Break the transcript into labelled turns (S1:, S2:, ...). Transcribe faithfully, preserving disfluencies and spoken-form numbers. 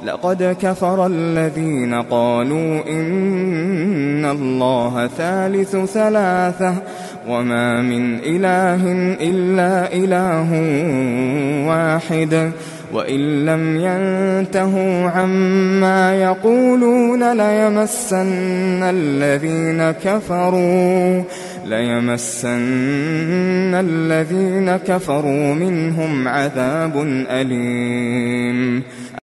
S1: لقد كفر الذين قالوا إن الله ثالث ثلاثة وما من إله إلا إله واحد وإن لم ينتهوا عما يقولون ليمسن الذين كفروا ليمسن الذين كفروا منهم عذاب أليم